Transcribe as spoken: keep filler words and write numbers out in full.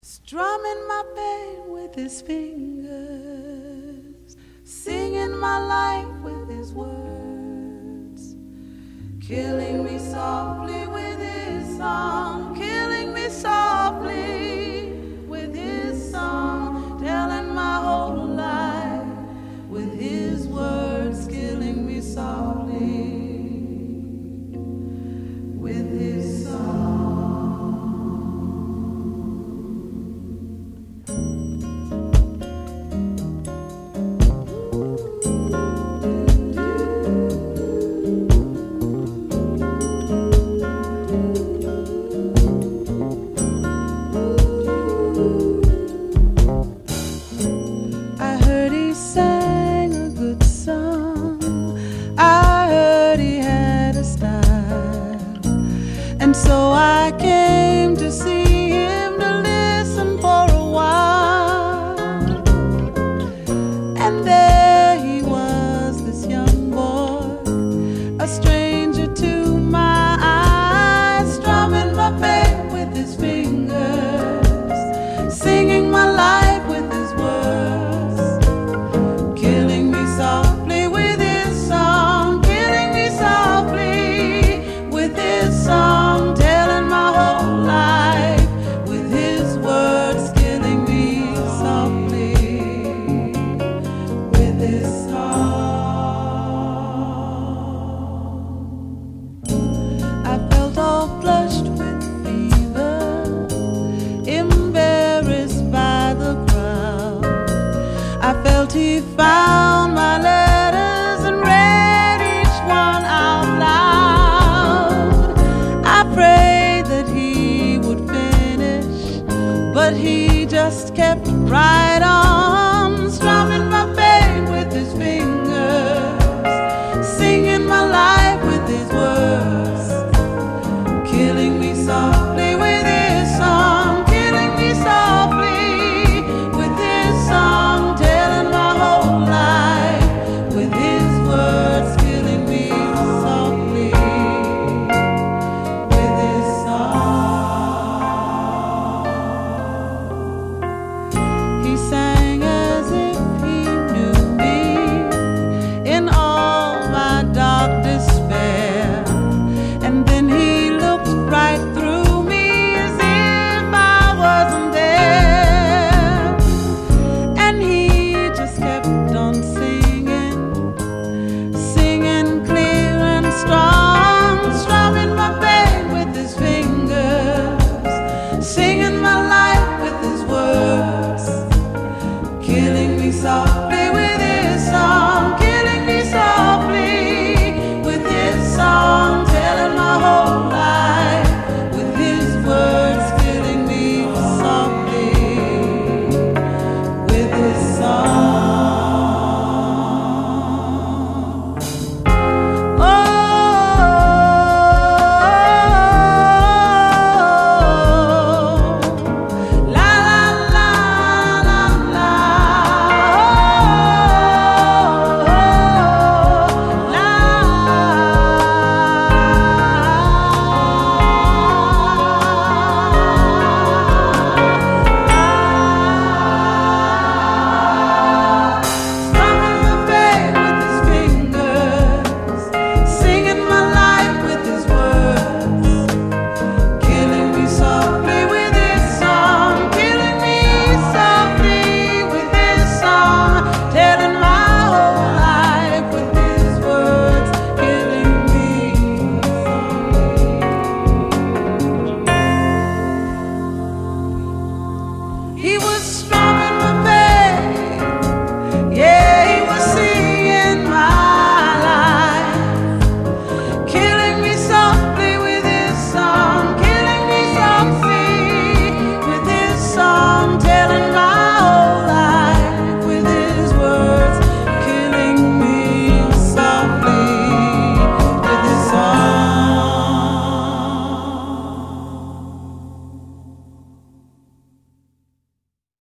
strumming my pain with his fingers, singing my life with his words, killing me softly with his song, killing me softly with his song, telling my whole life with his words, killing me softly with his song. And so I came to see him, to listen for a while. And there he was, this young boy, a stranger to my eyes, strumming my pain with his fingers, singing my life with his words, killing me softly with his song, killing me softly with his song. I felt he found my letters and read each one out loud. I prayed that he would finish, but he just kept right on, strumming my pain with his fingers, singing my life with his words, killing me softly with his song, killing me softly with his song. He sang as if he knew me in all my dark despair, and then he looked right through me as if I wasn't there, and he just kept on singing, singing clear and strong, strumming my pain with his fingers, singing my life with his words,